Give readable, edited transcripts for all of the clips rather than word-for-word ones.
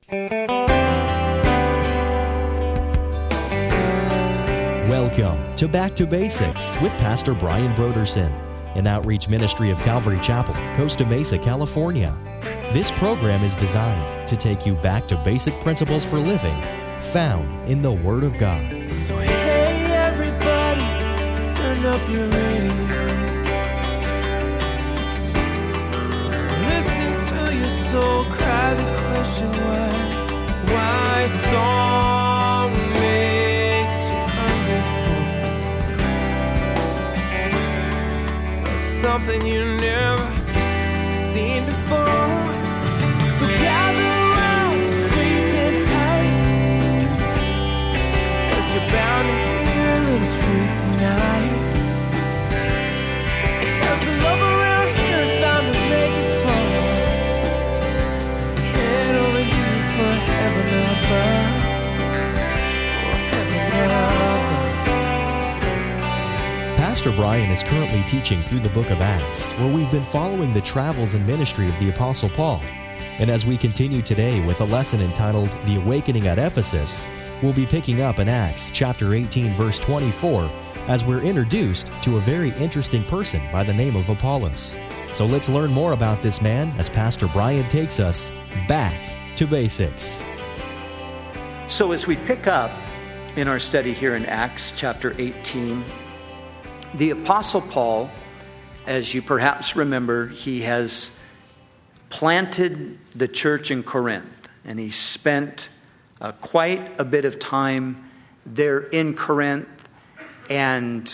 Welcome to Back to Basics with Pastor Brian Broderson, an outreach ministry of Calvary Chapel, Costa Mesa, California. This program is designed to take you back to basic principles for living found in the Word of God. So hey everybody, turn up your radio. Listen to your soul cry the question why song makes you hungry for something you never seen before. So gather around, squeeze in tight, 'cause you're bound to hear a little truth tonight. 'Cause the love around here is bound to make you fall. Head over heels for heaven above. Pastor Brian is currently teaching through the book of Acts, where we've been following the travels and ministry of the Apostle Paul. And as we continue today with a lesson entitled The Awakening at Ephesus, we'll be picking up in Acts chapter 18, verse 24, as we're introduced to a very interesting person by the name of Apollos. So let's learn more about this man as Pastor Brian takes us back to basics. So as we pick up in our study here in Acts chapter 18, the Apostle Paul, as you perhaps remember, he has planted the church in Corinth, and he spent quite a bit of time there in Corinth. And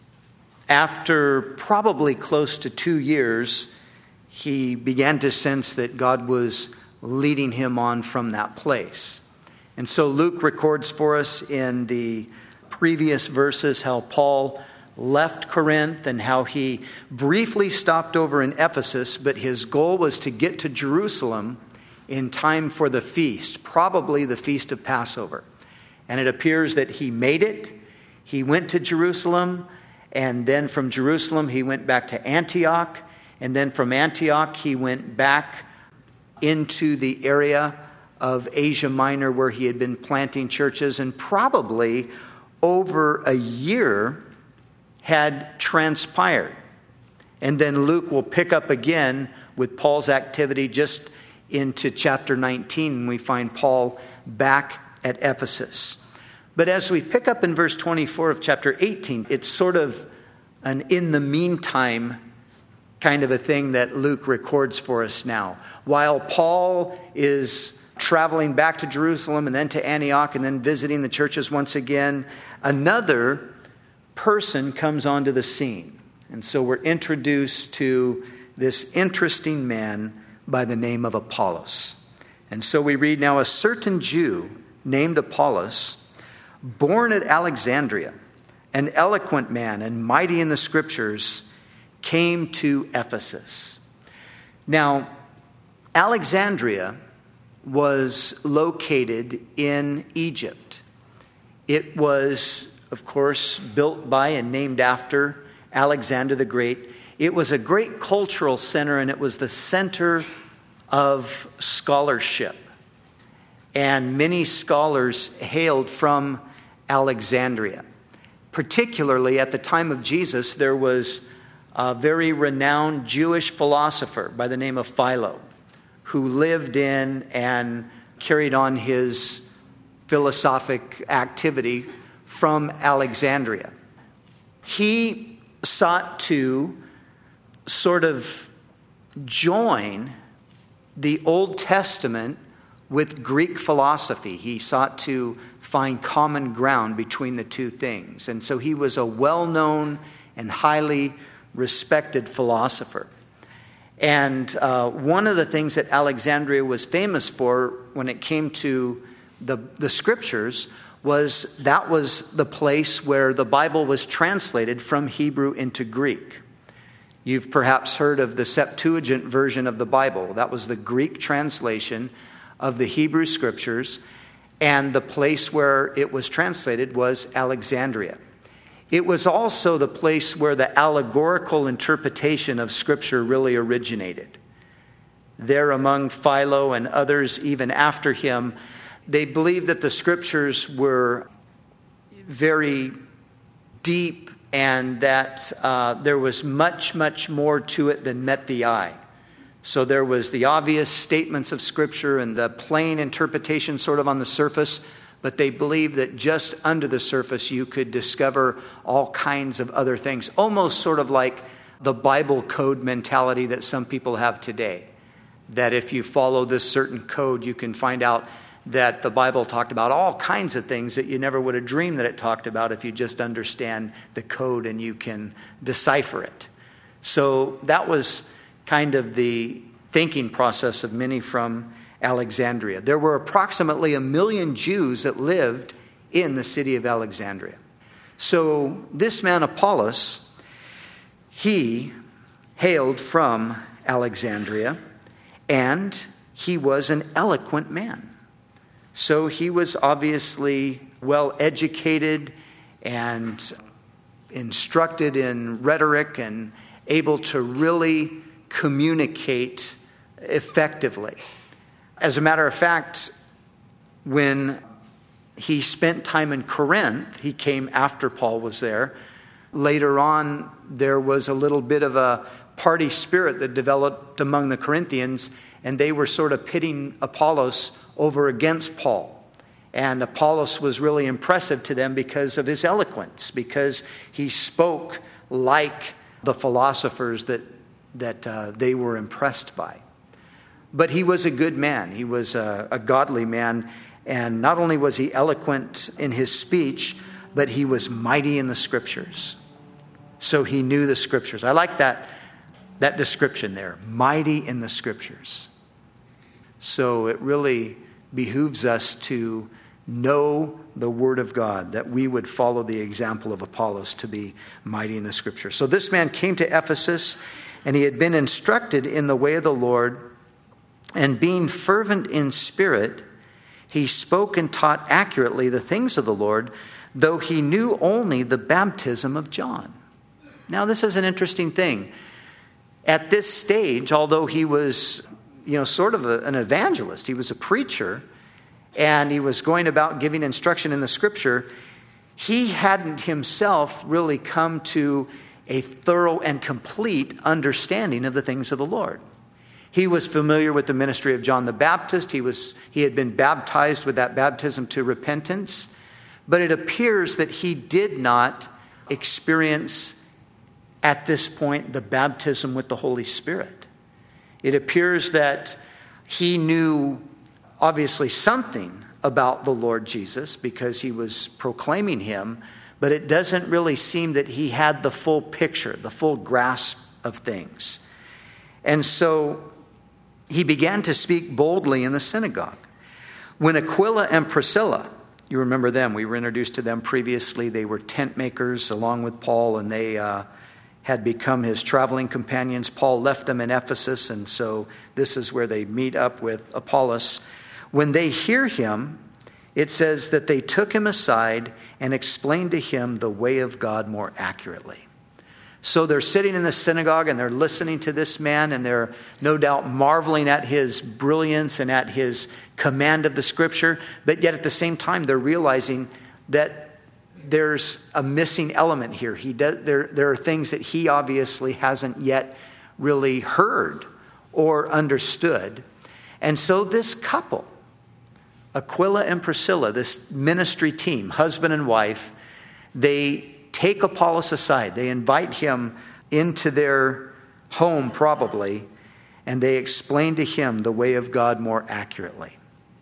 after probably close to 2 years, he began to sense that God was leading him on from that place. And so Luke records for us in the previous verses how Paul left Corinth and how he briefly stopped over in Ephesus, but his goal was to get to Jerusalem in time for the feast, probably the Feast of Passover. And it appears that he made it. He went to Jerusalem, and then from Jerusalem he went back to Antioch, and then from Antioch he went back into the area of Asia Minor where he had been planting churches, and probably over a year had transpired. And then Luke will pick up again with Paul's activity just into chapter 19, and we find Paul back at Ephesus. But as we pick up in verse 24 of chapter 18, it's sort of an in the meantime kind of a thing that Luke records for us now. While Paul is traveling back to Jerusalem and then to Antioch and then visiting the churches once again, another person comes onto the scene. And so we're introduced to this interesting man by the name of Apollos. And so we read, "Now a certain Jew named Apollos, born at Alexandria, an eloquent man and mighty in the scriptures, came to Ephesus." Now, Alexandria was located in Egypt. It was, of course, built by and named after Alexander the Great. It was a great cultural center, and it was the center of scholarship. And many scholars hailed from Alexandria. Particularly at the time of Jesus, there was a very renowned Jewish philosopher by the name of Philo, who lived in and carried on his philosophic activity from Alexandria. He sought to sort of join the Old Testament with Greek philosophy. He sought to find common ground between the two things. And so he was a well-known and highly respected philosopher. And one of the things that Alexandria was famous for when it came to the scriptures was that was the place where the Bible was translated from Hebrew into Greek. You've perhaps heard of the Septuagint version of the Bible. That was the Greek translation of the Hebrew scriptures, and the place where it was translated was Alexandria. It was also the place where the allegorical interpretation of Scripture really originated. there among Philo and others even after him, they believed that the scriptures were very deep and that there was much, much more to it than met the eye. So there was the obvious statements of scripture and the plain interpretation sort of on the surface, but they believed that just under the surface you could discover all kinds of other things, almost sort of like the Bible code mentality that some people have today. That if you follow this certain code, you can find out that the Bible talked about all kinds of things that you never would have dreamed that it talked about if you just understand the code and you can decipher it. So that was kind of the thinking process of many from Alexandria. There were approximately 1 million Jews that lived in the city of Alexandria. So this man Apollos, he hailed from Alexandria, and he was an eloquent man. So he was obviously well educated and instructed in rhetoric and able to really communicate effectively. As a matter of fact, when he spent time in Corinth, he came after Paul was there. Later on, there was a little bit of a party spirit that developed among the Corinthians, and they were sort of pitting Apollos over against Paul. And Apollos was really impressive to them because of his eloquence, because he spoke like the philosophers that they were impressed by. But he was a good man. He was a godly man. And not only was he eloquent in his speech, but he was mighty in the scriptures. So he knew the scriptures. I like that description there, mighty in the scriptures. So it really behooves us to know the word of God, that we would follow the example of Apollos to be mighty in the scriptures. So this man came to Ephesus, and he had been instructed in the way of the Lord, and being fervent in spirit, he spoke and taught accurately the things of the Lord, though he knew only the baptism of John. Now, this is an interesting thing. At this stage, although he was, sort of an evangelist, he was a preacher, and he was going about giving instruction in the scripture, he hadn't himself really come to a thorough and complete understanding of the things of the Lord. He was familiar with the ministry of John the Baptist. He had been baptized with that baptism to repentance. But it appears that he did not experience at this point the baptism with the Holy Spirit. It appears that he knew obviously something about the Lord Jesus because he was proclaiming him, but it doesn't really seem that he had the full picture, the full grasp of things. And so he began to speak boldly in the synagogue. When Aquila and Priscilla, you remember them, we were introduced to them previously. They were tent makers along with Paul, and they had become his traveling companions. Paul left them in Ephesus, and so this is where they meet up with Apollos. When they hear him, it says that they took him aside and explained to him the way of God more accurately. So they're sitting in the synagogue and they're listening to this man, and they're no doubt marveling at his brilliance and at his command of the scripture. But yet at the same time, they're realizing that there's a missing element here. There are things that he obviously hasn't yet really heard or understood. And so this couple, Aquila and Priscilla, this ministry team, husband and wife, they take Apollos aside. They invite him into their home probably, and they explain to him the way of God more accurately.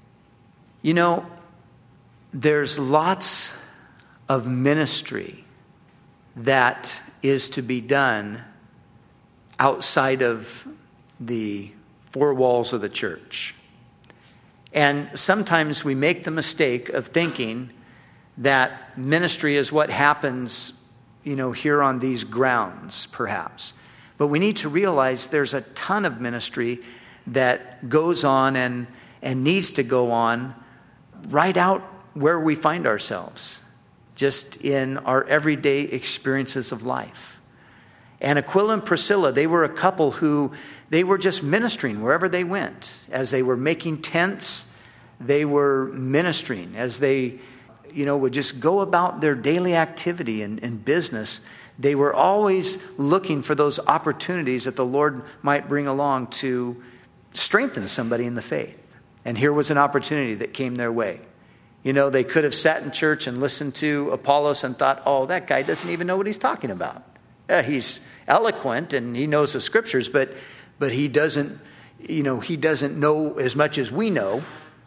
There's lots of ministry that is to be done outside of the four walls of the church. And sometimes we make the mistake of thinking that ministry is what happens, here on these grounds, perhaps. But we need to realize there's a ton of ministry that goes on and needs to go on right out where we find ourselves, just in our everyday experiences of life. And Aquila and Priscilla, they were a couple who, they were just ministering wherever they went. As they were making tents, they were ministering. As they, would just go about their daily activity and business, they were always looking for those opportunities that the Lord might bring along to strengthen somebody in the faith. And here was an opportunity that came their way. They could have sat in church and listened to Apollos and thought, oh, that guy doesn't even know what he's talking about. He's eloquent and he knows the scriptures, but he doesn't know as much as we know,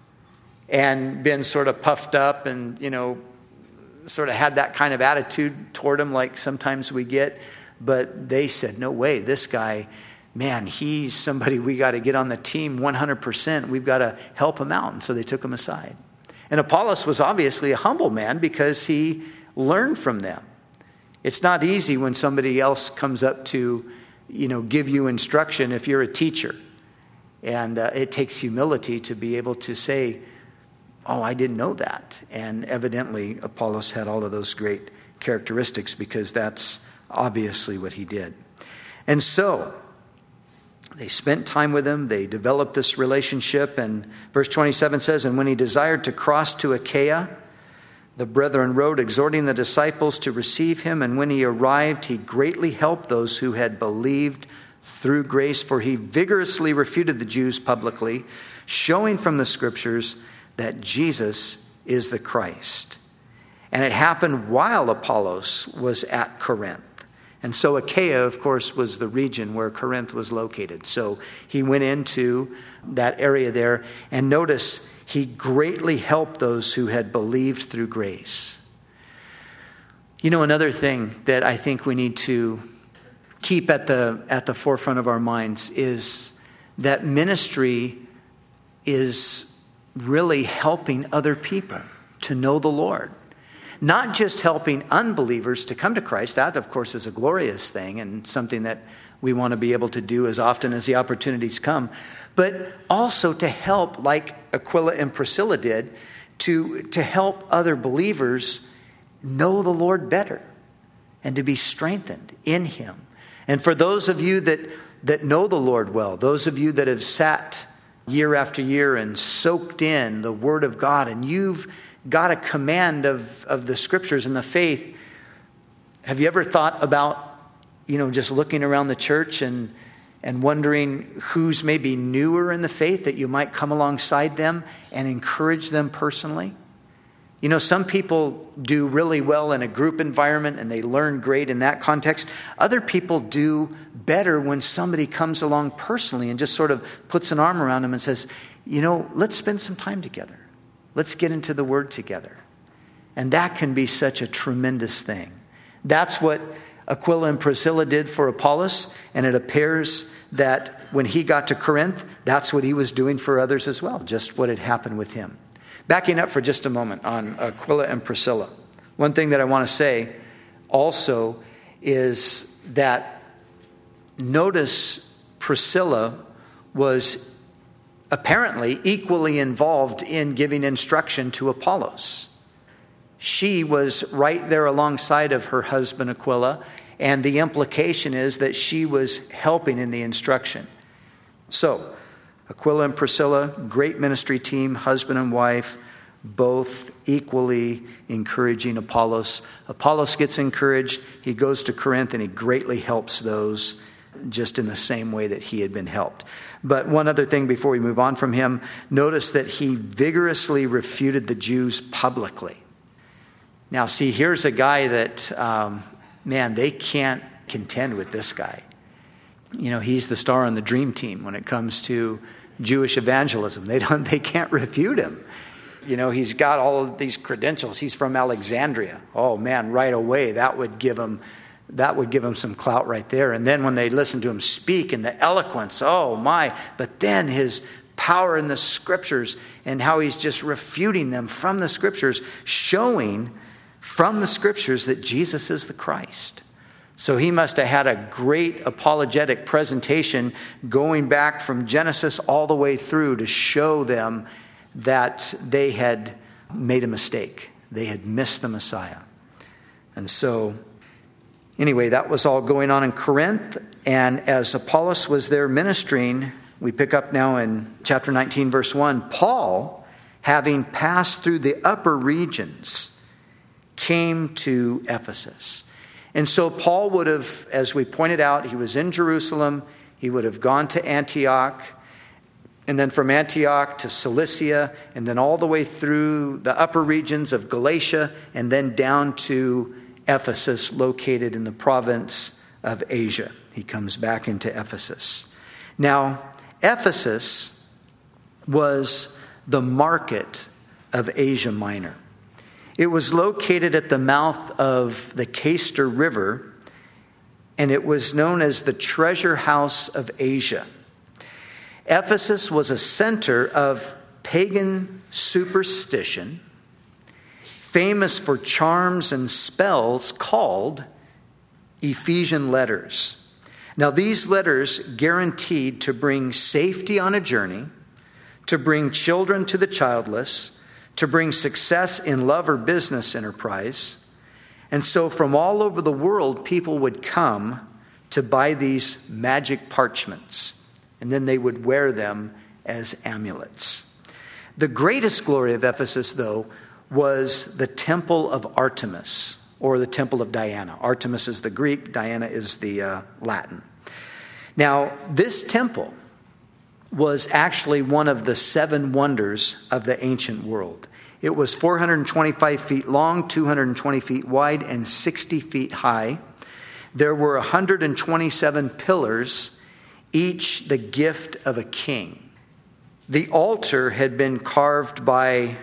and been sort of puffed up and, sort of had that kind of attitude toward him like sometimes we get. But they said, no way, this guy, man, he's somebody we got to get on the team 100%. We've got to help him out. And so they took him aside. And Apollos was obviously a humble man because he learned from them. It's not easy when somebody else comes up to, give you instruction if you're a teacher. And it takes humility to be able to say, oh, I didn't know that. And evidently, Apollos had all of those great characteristics because that's obviously what he did. And so they spent time with him. They developed this relationship. And verse 27 says, and when he desired to cross to Achaia, the brethren wrote, exhorting the disciples to receive him. And when he arrived, he greatly helped those who had believed through grace, for he vigorously refuted the Jews publicly, showing from the scriptures that Jesus is the Christ. And it happened while Apollos was at Corinth. And so Achaia, of course, was the region where Corinth was located. So he went into that area there. And notice, he greatly helped those who had believed through grace. Another thing that I think we need to keep at the forefront of our minds is that ministry is really helping other people to know the Lord. Not just helping unbelievers to come to Christ. That, of course, is a glorious thing and something that we want to be able to do as often as the opportunities come. But also to help, like Aquila and Priscilla did, to help other believers know the Lord better and to be strengthened in him. And for those of you that know the Lord well, those of you that have sat year after year and soaked in the Word of God, and you've got a command of the scriptures and the faith, have you ever thought about, just looking around the church and wondering who's maybe newer in the faith that you might come alongside them and encourage them personally? Some people do really well in a group environment and they learn great in that context. Other people do better when somebody comes along personally and just sort of puts an arm around them and says, let's spend some time together. Let's get into the Word together. And that can be such a tremendous thing. That's what Aquila and Priscilla did for Apollos, and it appears that when he got to Corinth, that's what he was doing for others as well, just what had happened with him. Backing up for just a moment on Aquila and Priscilla. One thing that I want to say also is that notice Priscilla was apparently equally involved in giving instruction to Apollos. She was right there alongside of her husband Aquila, and the implication is that she was helping in the instruction. So, Aquila and Priscilla, great ministry team, husband and wife, both equally encouraging Apollos. Apollos gets encouraged. He goes to Corinth and he greatly helps those just in the same way that he had been helped. But one other thing before we move on from him, notice that he vigorously refuted the Jews publicly. Now, see, here's a guy that, they can't contend with this guy. He's the star on the dream team when it comes to Jewish evangelism. They can't refute him. He's got all of these credentials. He's from Alexandria. Oh man, right away that would give him some clout right there. And then when they listen to him speak and the eloquence, oh my, but then his power in the scriptures and how he's just refuting them from the scriptures, showing from the scriptures that Jesus is the Christ. So he must have had a great apologetic presentation going back from Genesis all the way through to show them that they had made a mistake. They had missed the Messiah. And so Anyway, that was all going on in Corinth. And as Apollos was there ministering, we pick up now in chapter 19, verse 1, Paul, having passed through the upper regions, came to Ephesus. And so Paul would have, as we pointed out, he was in Jerusalem. He would have gone to Antioch, and then from Antioch to Cilicia, and then all the way through the upper regions of Galatia, and then down to Ephesus, located in the province of Asia. He comes back into Ephesus. Now, Ephesus was the market of Asia Minor. It was located at the mouth of the Cayster River, and it was known as the treasure house of Asia. Ephesus was a center of pagan superstition, famous for charms and spells called Ephesian letters. Now, these letters guaranteed to bring safety on a journey, to bring children to the childless, to bring success in love or business enterprise. And so from all over the world, people would come to buy these magic parchments, and then they would wear them as amulets. The greatest glory of Ephesus, though, was the temple of Artemis, or the temple of Diana. Artemis is the Greek, Diana is the Latin. Now, this temple was actually one of the 7 wonders of the ancient world. It was 425 feet long, 220 feet wide, and 60 feet high. There were 127 pillars, each the gift of a king. The altar had been carved by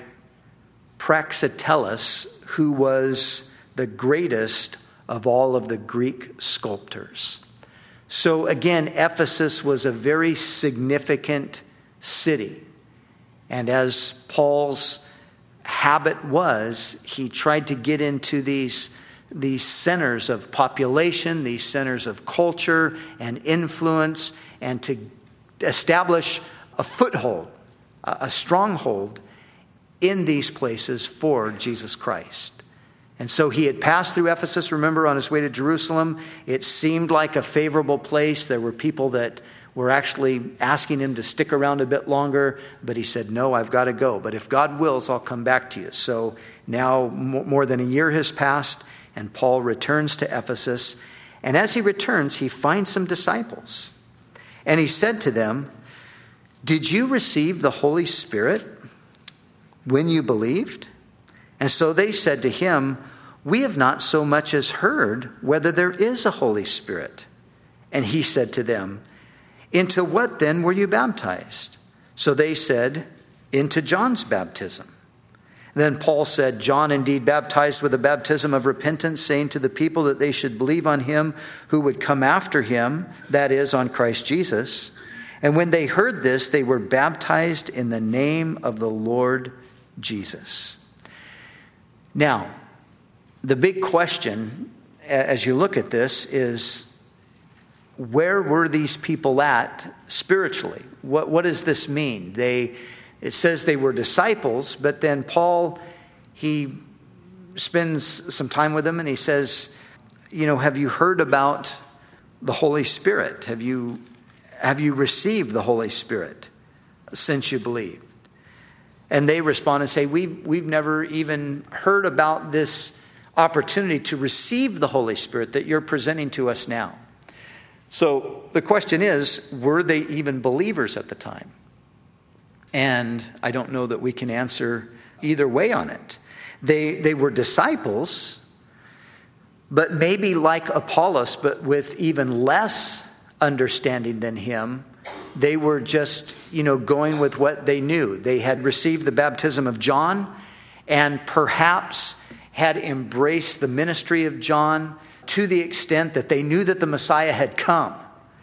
Praxiteles, who was the greatest of all of the Greek sculptors. So again, Ephesus was a very significant city. And as Paul's habit was, he tried to get into these centers of population, these centers of culture and influence, and to establish a foothold, a stronghold in these places for Jesus Christ. And so he had passed through Ephesus, remember, on his way to Jerusalem. It seemed like a favorable place. There were people that were actually asking him to stick around a bit longer, but he said, no, I've got to go. But if God wills, I'll come back to you. So now more than a year has passed, and Paul returns to Ephesus. And as he returns, he finds some disciples. And he said to them, did you receive the Holy Spirit when you believed? And so they said to him, we have not so much as heard whether there is a Holy Spirit. And he said to them, into what then were you baptized? So they said, into John's baptism. Then Paul said, John indeed baptized with a baptism of repentance, saying to the people that they should believe on him who would come after him, that is, on Christ Jesus. And when they heard this, they were baptized in the name of the Lord Jesus. Now, the big question as you look at this is, where were these people at spiritually? What does this mean? It says they were disciples, but then Paul, he spends some time with them and he says, have you heard about the Holy Spirit? Have you received the Holy Spirit since you believed? And they respond and say, we've never even heard about this opportunity to receive the Holy Spirit that you're presenting to us now. So the question is, were they even believers at the time? And I don't know that we can answer either way on it. They were disciples, but maybe like Apollos, but with even less understanding than him. They were just, going with what they knew. They had received the baptism of John and perhaps had embraced the ministry of John to the extent that they knew that the Messiah had come.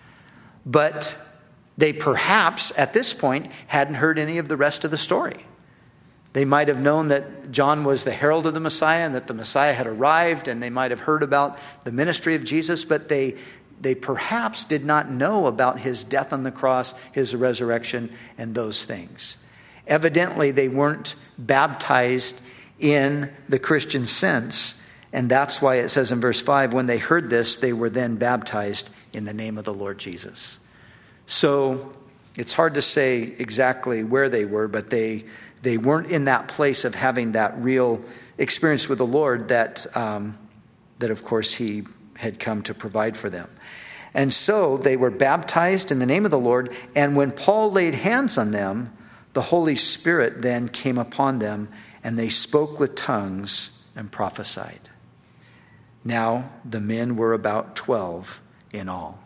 But they perhaps, at this point, hadn't heard any of the rest of the story. They might have known that John was the herald of the Messiah and that the Messiah had arrived, and they might have heard about the ministry of Jesus, but they perhaps did not know about his death on the cross, his resurrection, and those things. Evidently, they weren't baptized in the Christian sense And that's why it says in verse 5, when they heard this, they were then baptized in the name of the Lord Jesus. So it's hard to say exactly where they were, but they weren't in that place of having that real experience with the Lord that of course he had come to provide for them. And so they were baptized in the name of the Lord, and when Paul laid hands on them, the Holy Spirit then came upon them, and they spoke with tongues and prophesied. Now the men were about 12 in all.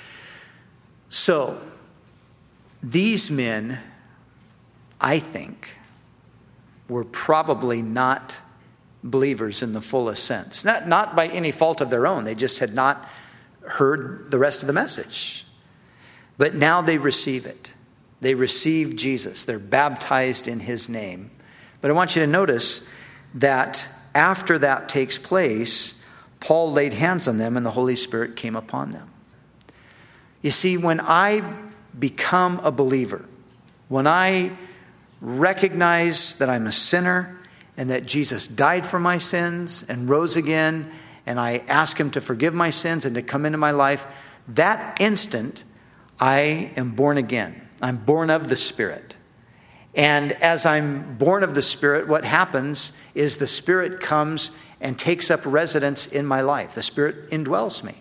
So these men, I think, were probably not believers in the fullest sense. Not by any fault of their own. They just had not heard the rest of the message. But now they receive it. They receive Jesus. They're baptized in his name. But I want you to notice that after that takes place, Paul laid hands on them and the Holy Spirit came upon them. You see, when I become a believer, when I recognize that I'm a sinner and that Jesus died for my sins and rose again, and I ask him to forgive my sins and to come into my life, that instant I am born again. I'm born of the Spirit. And as I'm born of the Spirit, what happens is the Spirit comes and takes up residence in my life. The Spirit indwells me.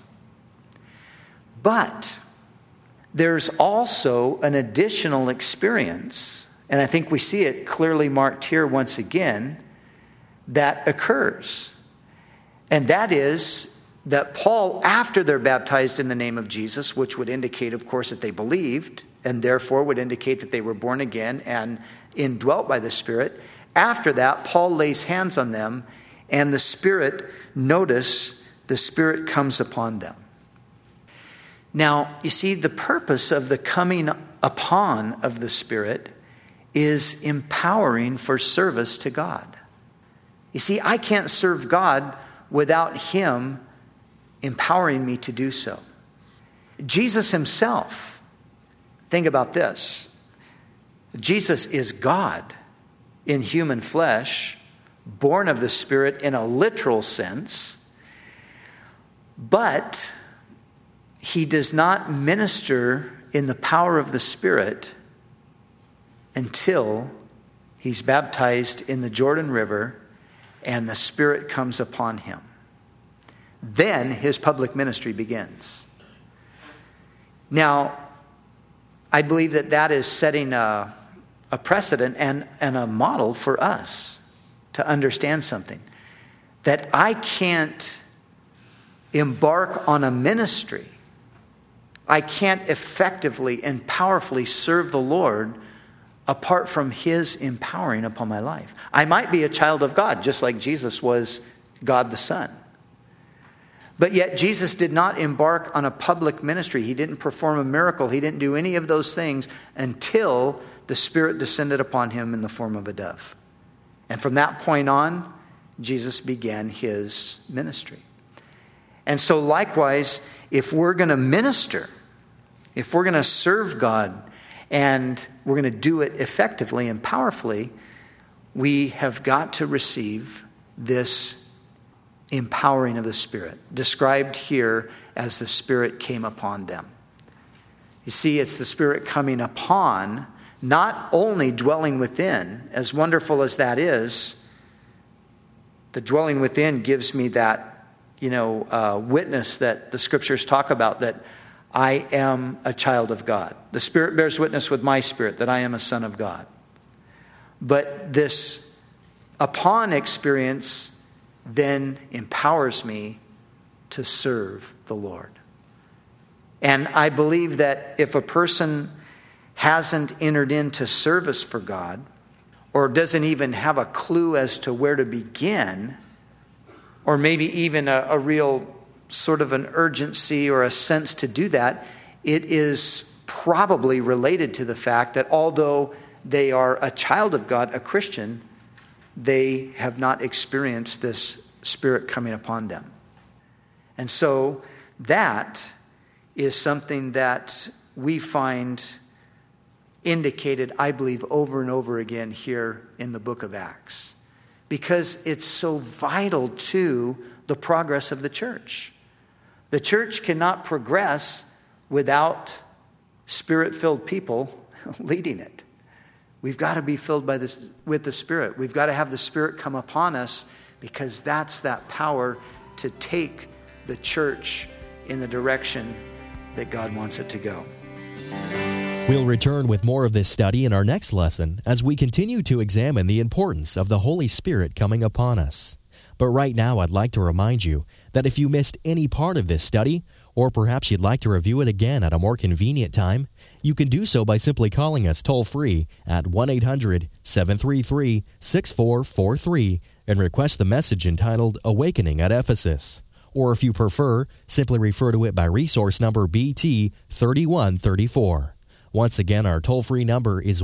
But there's also an additional experience, and I think we see it clearly marked here once again, that occurs. And that is that Paul, after they're baptized in the name of Jesus, which would indicate, of course, that they believed, and therefore would indicate that they were born again and indwelt by the Spirit, after that, Paul lays hands on them, and the Spirit, notice, the Spirit comes upon them. Now, you see, the purpose of the coming upon of the Spirit is empowering for service to God. You see, I can't serve God without him empowering me to do so. Jesus himself, think about this. Jesus is God in human flesh, born of the Spirit in a literal sense, but he does not minister in the power of the Spirit until he's baptized in the Jordan River and the Spirit comes upon him. Then his public ministry begins. Now, I believe that is setting a precedent and a model for us to understand something. That I can't embark on a ministry. I can't effectively and powerfully serve the Lord apart from his empowering upon my life. I might be a child of God, just like Jesus was God the Son. But yet Jesus did not embark on a public ministry. He didn't perform a miracle. He didn't do any of those things until the Spirit descended upon him in the form of a dove. And from that point on, Jesus began his ministry. And so likewise, if we're going to minister, if we're going to serve God, and we're going to do it effectively and powerfully, we have got to receive this empowering of the Spirit, described here as the Spirit came upon them. You see, it's the Spirit coming upon, not only dwelling within. As wonderful as that is, the dwelling within gives me that, witness that the Scriptures talk about, that I am a child of God. The Spirit bears witness with my spirit that I am a son of God. But this upon experience then empowers me to serve the Lord. And I believe that if a person hasn't entered into service for God, or doesn't even have a clue as to where to begin, or maybe even a real sort of an urgency or a sense to do that, it is probably related to the fact that although they are a child of God, a Christian, they have not experienced this Spirit coming upon them. And so that is something that we find indicated, I believe, over and over again here in the book of Acts. because it's so vital to the progress of the church. The church cannot progress without Spirit-filled people leading it. We've got to be filled with the Spirit. We've got to have the Spirit come upon us, because that's that power to take the church in the direction that God wants it to go. We'll return with more of this study in our next lesson as we continue to examine the importance of the Holy Spirit coming upon us. But right now, I'd like to remind you that if you missed any part of this study, or perhaps you'd like to review it again at a more convenient time, you can do so by simply calling us toll-free at 1-800-733-6443 and request the message entitled Awakening at Ephesus. Or if you prefer, simply refer to it by resource number BT 3134. Once again, our toll-free number is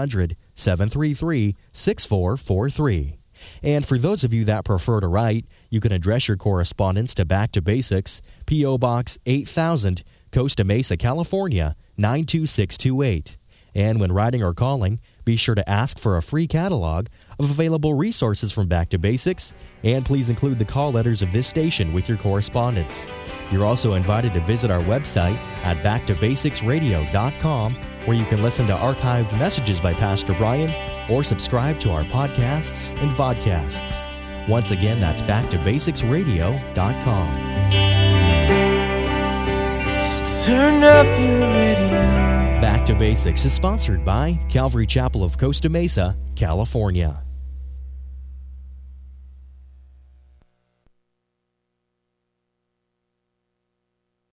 1-800-733-6443. And for those of you that prefer to write, you can address your correspondence to Back to Basics, P.O. Box 8000, Costa Mesa, California, 92628. And when writing or calling, be sure to ask for a free catalog of available resources from Back to Basics, and please include the call letters of this station with your correspondence. You're also invited to visit our website at backtobasicsradio.com, where you can listen to archived messages by Pastor Brian or subscribe to our podcasts and vodcasts. Once again, that's backtobasicsradio.com. So turn up your radio. Back to Basics is sponsored by Calvary Chapel of Costa Mesa, California.